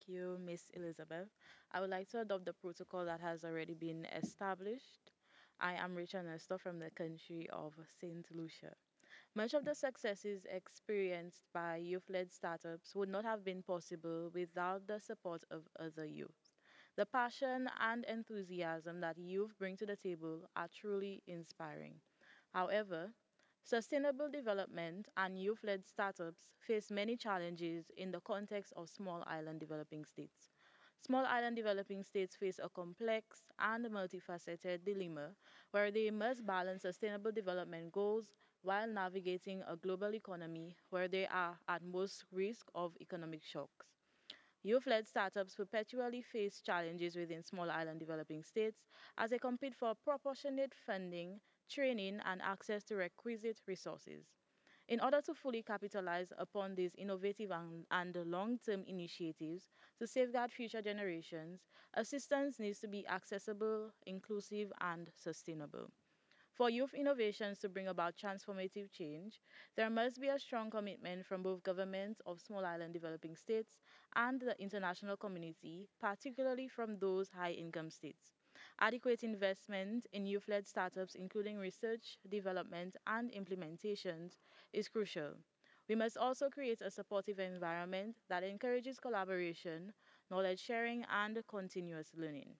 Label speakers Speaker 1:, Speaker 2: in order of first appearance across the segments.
Speaker 1: you, Miss Elizabeth. I would like to adopt the protocol that has already been established. I am Rachel Nestor from the country of St. Lucia. Much of the successes experienced by youth led startups would not have been possible without the support of other youth. The passion and enthusiasm that youth bring to the table are truly inspiring. However, sustainable development and youth led startups face many challenges in the context of small island developing states. Small island developing states face a complex and multifaceted dilemma where they must balance sustainable development goals while navigating a global economy where they are at most risk of economic shocks. Youth led startups perpetually face challenges within small island developing states as they compete for proportionate funding, training, and access to requisite resources. In order to fully capitalize upon these innovative and long term initiatives to safeguard future generations, assistance needs to be accessible, inclusive, and sustainable. For youth innovations to bring about transformative change, there must be a strong commitment from both governments of small island developing states and the international community, particularly from those high income states. Adequate investment in youth led startups, including research, development, and implementations, is crucial. We must also create a supportive environment that encourages collaboration, knowledge sharing, and continuous learning.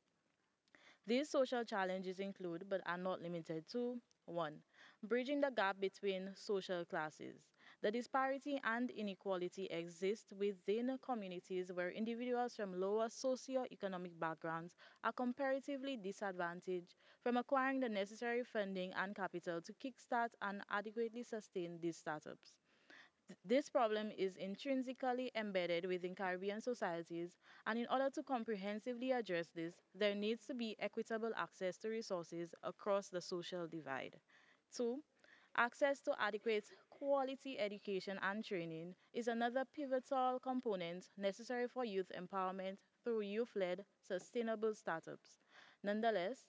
Speaker 1: These social challenges include, but are not limited to: 1. Bridging the gap between social classes. The disparity and inequality exist within communities where individuals from lower socio-economic backgrounds are comparatively disadvantaged from acquiring the necessary funding and capital to kickstart and adequately sustain these startups. This problem is intrinsically embedded within Caribbean societies, and in order to comprehensively address this, there needs to be equitable access to resources across the social divide. 2. Access to adequate quality education and training is another pivotal component necessary for youth empowerment through youth led sustainable startups. Nonetheless,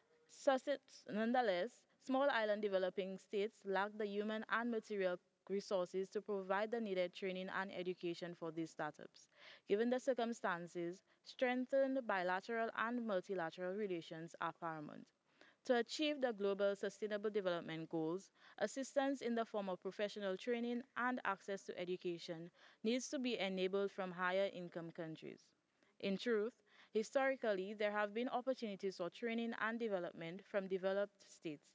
Speaker 1: Nonetheless, small island developing states lack the human and material resources to provide the needed training and education for these startups. Given the circumstances, strengthened bilateral and multilateral relations are paramount. To achieve the global sustainable development goals, assistance in the form of professional training and access to education needs to be enabled from higher income countries. In truth, historically, there have been opportunities for training and development from developed states,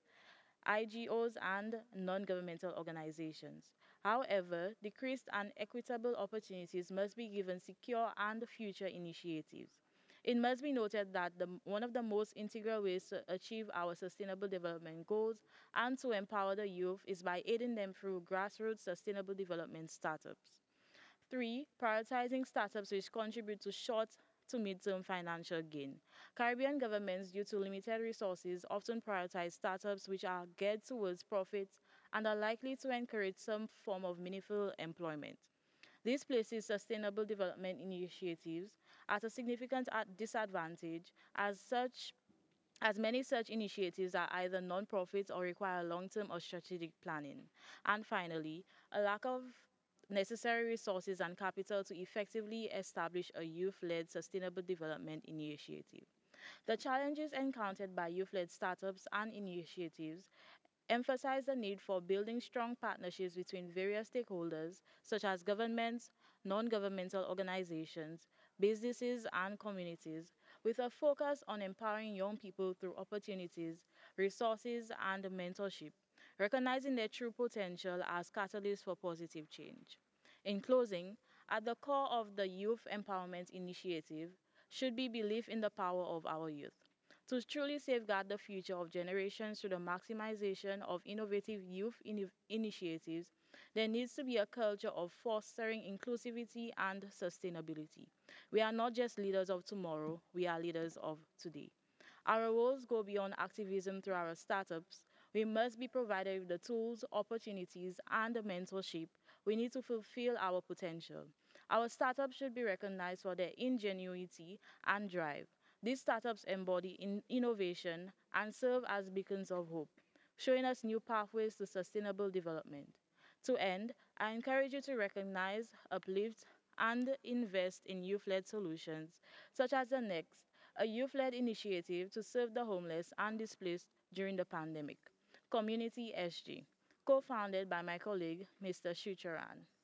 Speaker 1: IGOs, and non governmental organizations. However, decreased and equitable opportunities must be given secure and future initiatives. It must be noted that one of the most integral ways to achieve our sustainable development goals and to empower the youth is by aiding them through grassroots sustainable development startups. 3. Prioritizing startups which contribute to short to mid-term financial gain. Caribbean governments, due to limited resources, often prioritize startups which are geared towards profits and are likely to encourage some form of meaningful employment. This places sustainable development initiatives at a significant disadvantage as many such initiatives are either non-profits or require long-term or strategic planning. And finally, a lack of necessary resources and capital to effectively establish a youth-led sustainable development initiative. The challenges encountered by youth-led startups and initiatives emphasize the need for building strong partnerships between various stakeholders, such as governments, non governmental organizations, businesses, and communities, with a focus on empowering young people through opportunities, resources, and mentorship, recognizing their true potential as catalysts for positive change. In closing, at the core of the Youth Empowerment Initiative should be belief in the power of our youth. To truly safeguard the future of generations through the maximization of innovative youth initiatives, there needs to be a culture of fostering inclusivity and sustainability. We are not just leaders of tomorrow, we are leaders of today. Our roles go beyond activism through our startups. We must be provided with the tools, opportunities, and the mentorship we need to fulfill our potential. Our startups should be recognized for their ingenuity and drive. These startups embody innovation and serve as beacons of hope, showing us new pathways to sustainable development. To end, I encourage you to recognize, uplift, and invest in youth led solutions, such as the Next, a youth led initiative to serve the homeless and displaced during the pandemic. Community SG, co founded by my colleague, Mr. Shucharan.